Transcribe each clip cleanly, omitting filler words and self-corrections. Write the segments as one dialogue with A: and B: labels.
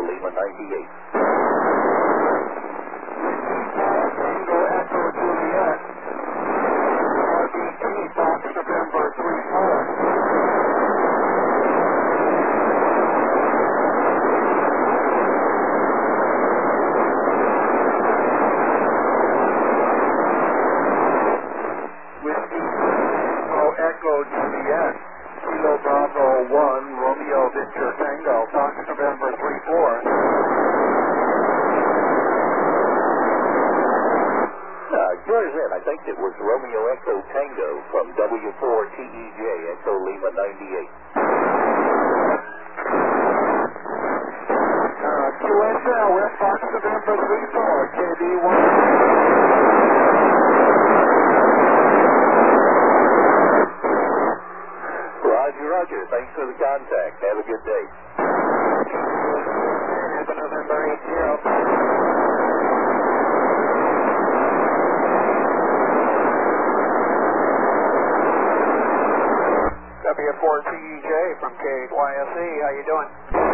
A: Lima 98.
B: Tango Echo Juliet, RBT Fox November 34. Echo Juliet, Kilo Bravo 1, Romeo Victor Tango, Fox November 34.
A: Yours in, I think it was Romeo Echo Tango from W4TEJ, Echo Lima 98.
B: QSL, West Fox November 34, KB1.
A: Roger. Thanks for the contact. Have a good day.
B: Echo November 80. W4TEJ from KYSE. How you doing?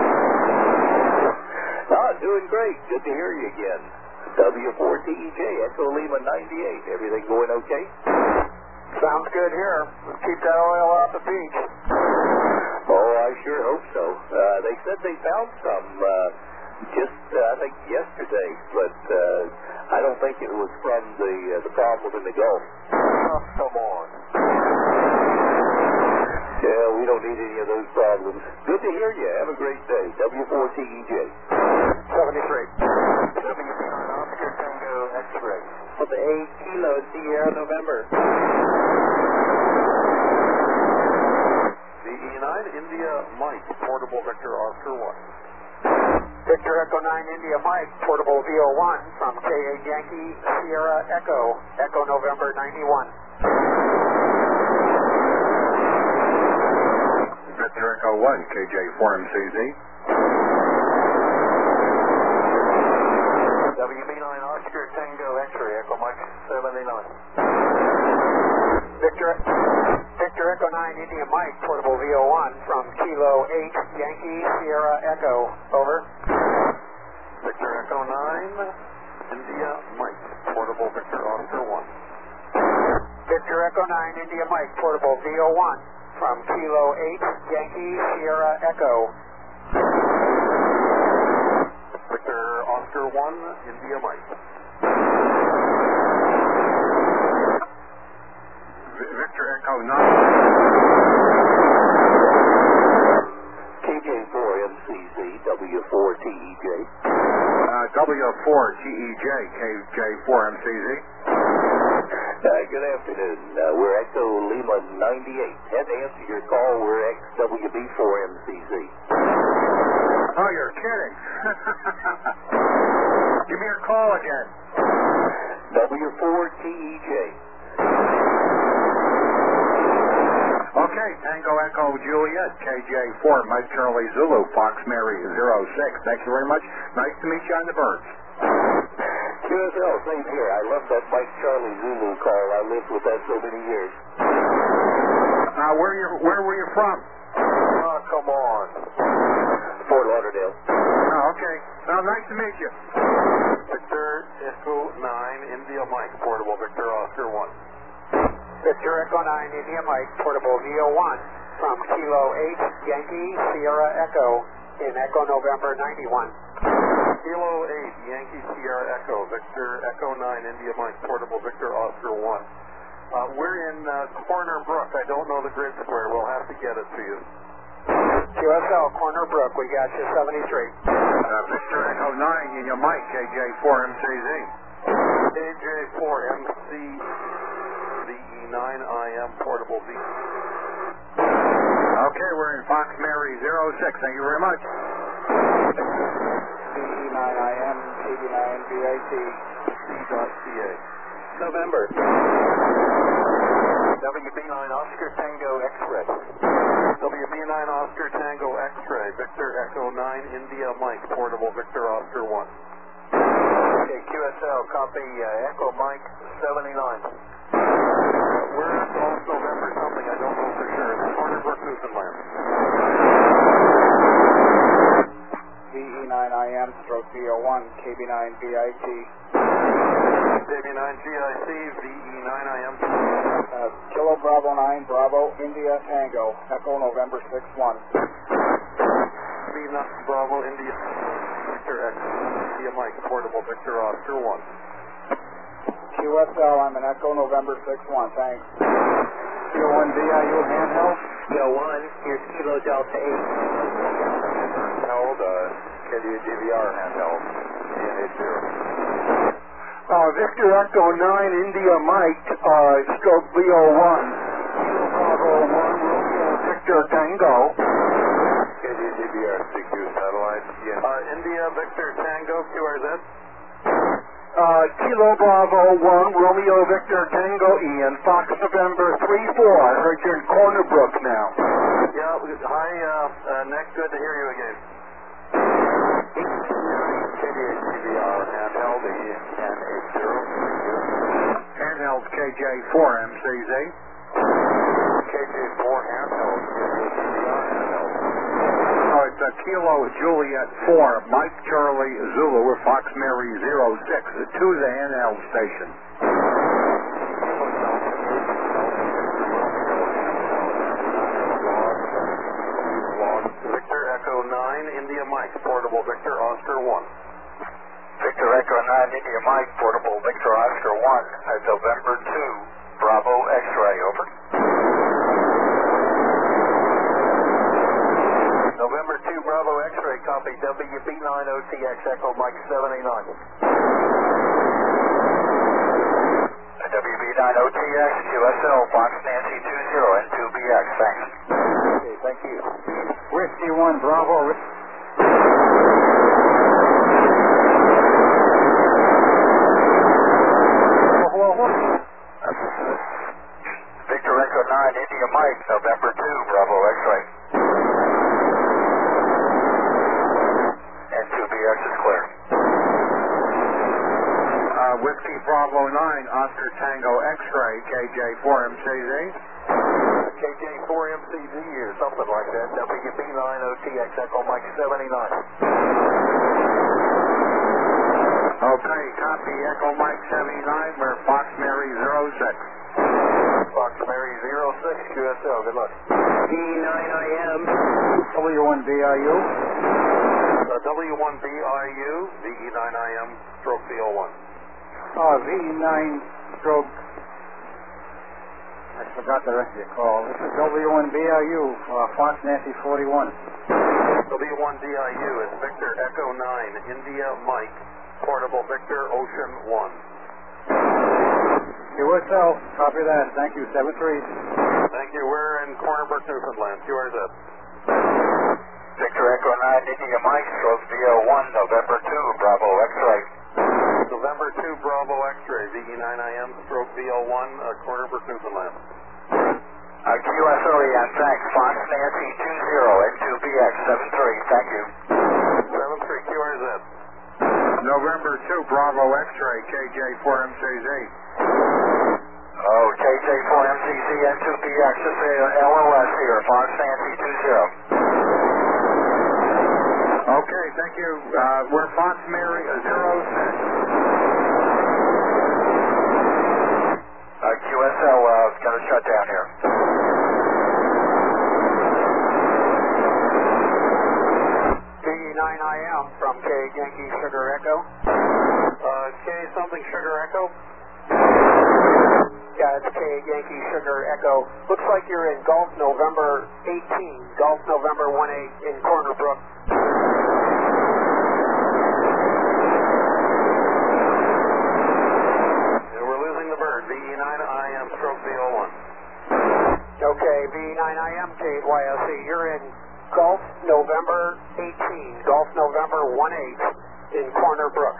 A: Doing great. Good to hear you again. W4TEJ, Echo Lima 98. Everything going okay?
B: Sounds good here. Let's keep that oil off the beach.
A: Oh, I sure hope so. They said they found some I think yesterday, but I don't think it was from the problem in the Gulf.
B: Oh, come on.
A: Yeah, we don't need any of those problems. Good to hear you. Have a great day. W4TEJ.
B: 73. Oscar Tango X-ray.
A: With the 8 Kilo Sierra November.
B: VE9 India Mike, Portable Victor Oscar 1. Victor Echo 9 India Mike, Portable VO1 from KA Yankee Sierra Echo, Echo November 91.
C: Victor Echo 1, KJ4MCZ.
B: WB9 Oscar Tango X-ray, Echo Mike 79. Victor Echo 9 India Mike, Portable VO1 from Kilo 8 Yankee Sierra Echo, over. Victor Echo 9 India Mike, Portable Victor Oscar 1. Victor Echo 9 India Mike, Portable VO1 from Kilo 8 Yankee Sierra Echo. Victor Oscar 1 India Mike.
C: Victor Echo 9.
A: KJ4MCZ, W4TEJ.
C: W4TEJ, KJ4MCZ.
A: Good afternoon. We're Echo Lima 98. Had to answer your call. We're XWB4MCZ.
C: Oh, you're kidding. Give me your call again.
A: W4TEJ.
C: Okay, Tango Echo Juliet, KJ4, Mike Charlie Zulu, Fox Mary 06. Thank you very much. Nice to meet you on the birds.
A: QSL, same here. I love that Mike Charlie Zulu call. I lived with that so many years.
C: Where were you from?
B: Oh, come on.
A: Fort Lauderdale.
C: Oh, okay. Well, nice to meet you.
B: Victor Echo 9 India Mike, Portable Victor Oscar 1. Victor Echo 9 India Mike, Portable VO1 from Kilo 8 Yankee Sierra Echo in Echo November 91. Kilo 8 Yankee Sierra Echo, Victor Echo 9 India Mike, Portable Victor Oscar 1. We're in Corner Brook. I don't know the grid square. We'll have to get it to you. QSL, Corner Brook, we got you 73.
C: Victor Echo 9 India Mike, KJ4MCZ.
B: KJ4MC VE9IM Portable V.
C: Okay, we're in Fox Mary 06. Thank you very much.
B: VE9IM 89VAT C.CA.
A: November.
B: WB9 Oscar Tango X-ray. WB9 Oscar Tango X-ray. Victor Echo 9 India Mike, Portable Victor Oscar 1. Okay, QSL, copy Echo Mike 79. We're off November something, I don't know for sure. It's Corner Brook, Newfoundland. VE9IM stroke VO1, KB9BIT.
D: KB9GIC, VE9IM.
B: Kilo Bravo 9, Bravo, India, Tango, Echo November 6-1.
D: V9 Bravo, India, Victor X, India Mike, portable Victor Oscar 1.
B: QSL, I'm an Echo November 6-1, thanks.
C: Kilo 1 VIU handheld.
A: Kilo 1, here's Kilo Delta 8.
D: Handheld, KDA-GVR handheld, DN80.
C: Victor Echo 9 India Mike, stroke VO1. Kilo Bravo 1 Romeo Victor Tango.
D: KDA-GVR, CQ satellite. India Victor Tango, QRZ.
C: Kilo Bravo 1 Romeo Victor Tango Ian, Fox November 3-4. I heard you're in Corner Brook now.
D: Yeah, hi, Nick, good to hear you again. KDA-GVR handheld, EN80.
C: Handheld KJ4MCZ.
D: KJ4 handheld, KDA-GVR handheld.
C: Oh, it's a Kilo Juliet 4, Mike Charlie Zulu, or Fox Mary 06, to the handheld station.
D: Victor Echo 9, India Mike, portable Victor Oscar 1.
E: Victor Echo 9, India Mike, portable Victor Oscar 1, November 2, Bravo X-ray, over.
D: November 2, Bravo X-ray, copy, WB9OTX, Echo Mike 79.
E: WB9OTX, QSL, Fox Nancy 20, N2BX, thanks.
D: Okay, thank you.
B: Whiskey 1, Bravo.
E: Victor Echo 9, India Mike, November 2, Bravo X-ray. N2BX is clear.
C: Whiskey Bravo 9, Oscar Tango X-ray, KJ4MCZ.
D: KJ4MCZ or something like that, WB9OTX, Echo Mike 79.
C: Okay, copy Echo Mike 79, we're Fox Mary 06.
D: Fox Mary 06, QSL, good luck.
A: V9IM.
B: W1VIU.
D: W1BIU, VE9IM, stroke VO1.
B: V9 stroke. I forgot the rest of your call. This is W1BIU, Fox Nancy 41.
D: W1BIU is Victor Echo 9, India Mike, portable Victor Ocean 1.
B: QSL, copy that. Thank you, 73.
D: Thank you. We're in Corner Brook, Newfoundland. QRZ.
E: Victor Echo 9, India Mike, stroke VO1, November 2, Bravo X-ray.
D: November 2, Bravo X-ray, VE9IM, stroke VO1, Corner Brook, Newfoundland.
E: QSL, and thanks. Fox Nancy 20, N2BX, 73, thank you.
D: 73, QRZ.
C: November 2, Bravo X-ray, KJ4MCZ.
E: Oh, KJ4MCZ, N2BX, this is LOS here, Fox Nancy 20.
C: Okay, thank you. We're Fox Mary 06.
E: QSL, got a shutdown here.
B: VE9IM from K Yankee Sugar Echo.
D: K something Sugar Echo?
B: Yeah, it's K Yankee Sugar Echo. Looks like you're in Gulf November 18, Gulf November 18 in Corner Brook.
D: We're losing the bird, VE9IM, stroke VO1.
B: Okay, VE9IM, KYLC, you're in Gulf November 18, Gulf November 18 in Corner Brook.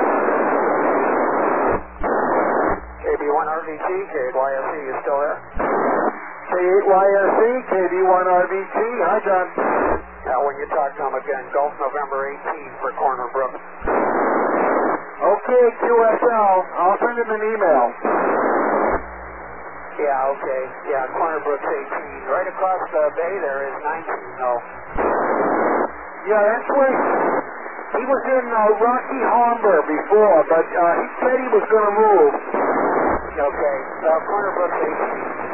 B: KB1 RVT, KYLC, you still there?
F: K8YSC, KD1RBT. Hi, John.
B: When you talk to him again, Gulf November 18 for Corner Brook.
F: Okay, QSL. I'll send him an email.
B: Yeah, okay. Yeah, Corner Brook's 18. Right across the bay there is 19, though.
F: Yeah, that's where he was in Rocky Harbor before, but he said he was going to move.
B: Okay, Corner Brook's 18.